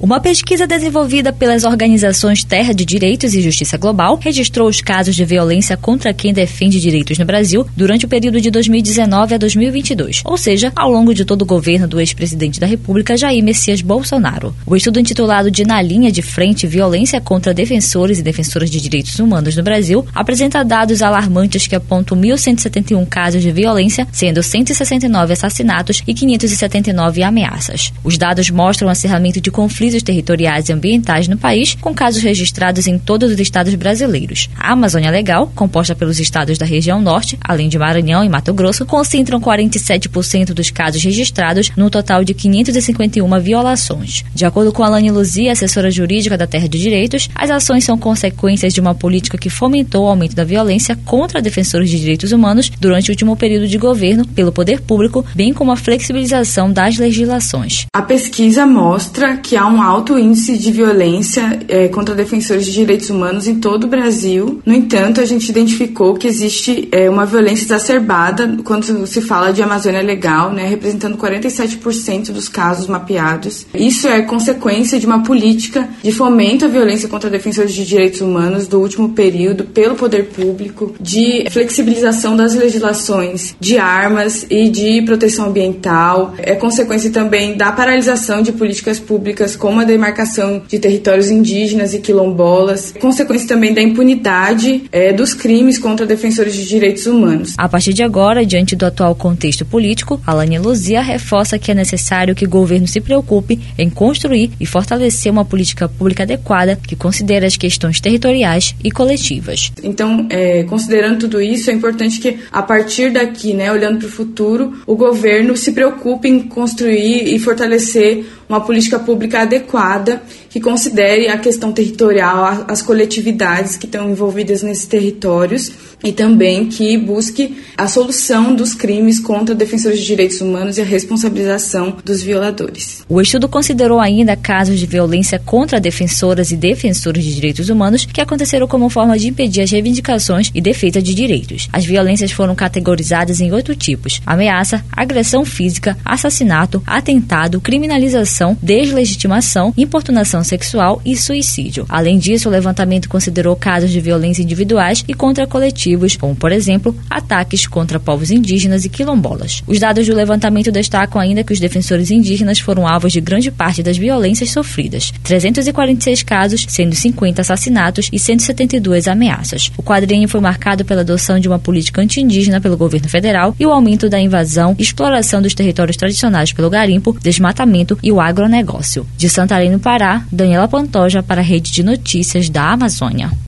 Uma pesquisa desenvolvida pelas organizações Terra de Direitos e Justiça Global registrou os casos de violência contra quem defende direitos no Brasil durante o período de 2019 a 2022, ou seja, ao longo de todo o governo do ex-presidente da República, Jair Messias Bolsonaro. O estudo intitulado de Na Linha de Frente, Violência contra Defensores e Defensoras de Direitos Humanos no Brasil, apresenta dados alarmantes que apontam 1.171 casos de violência, sendo 169 assassinatos e 579 ameaças. Os dados mostram o acirramento de conflitos territoriais e ambientais no país, com casos registrados em todos os estados brasileiros. A Amazônia Legal, composta pelos estados da região norte, além de Maranhão e Mato Grosso, concentram 47% dos casos registrados, num total de 551 violações. De acordo com Alane Luzia, assessora jurídica da Terra de Direitos, as ações são consequências de uma política que fomentou o aumento da violência contra defensores de direitos humanos durante o último período de governo pelo poder público, bem como a flexibilização das legislações. A pesquisa mostra que há um alto índice de violência contra defensores de direitos humanos em todo o Brasil. No entanto, a gente identificou que existe uma violência exacerbada quando se fala de Amazônia Legal, representando 47% dos casos mapeados. Isso é consequência de uma política de fomento à violência contra defensores de direitos humanos do último período pelo poder público, de flexibilização das legislações de armas e de proteção ambiental. É consequência também da paralisação de políticas públicas como a demarcação de territórios indígenas e quilombolas. Consequência também da impunidade dos crimes contra defensores de direitos humanos. A partir de agora, diante do atual contexto político, Alane Luzia reforça que é necessário que o governo se preocupe em construir e fortalecer uma política pública adequada que considere as questões territoriais e coletivas. Então, considerando tudo isso, é importante que, a partir daqui, olhando para o futuro, o governo se preocupe em construir e fortalecer uma política pública adequada que considere a questão territorial, as coletividades que estão envolvidas nesses territórios e também que busque a solução dos crimes contra defensores de direitos humanos e a responsabilização dos violadores. O estudo considerou ainda casos de violência contra defensoras e defensores de direitos humanos que aconteceram como forma de impedir as reivindicações e defesa de direitos. As violências foram categorizadas em 8 tipos: ameaça, agressão física, assassinato, atentado, criminalização, deslegitimação, importunação sexual e suicídio. Além disso, o levantamento considerou casos de violência individuais e contra coletivos, como, por exemplo, ataques contra povos indígenas e quilombolas. Os dados do levantamento destacam ainda que os defensores indígenas foram alvos de grande parte das violências sofridas. 346 casos, sendo 50 assassinatos e 172 ameaças. O quadrinho foi marcado pela adoção de uma política anti-indígena pelo governo federal e o aumento da invasão e exploração dos territórios tradicionais pelo garimpo, desmatamento e o agronegócio. De Santarém, no Pará, Daniela Pantoja para a Rede de Notícias da Amazônia.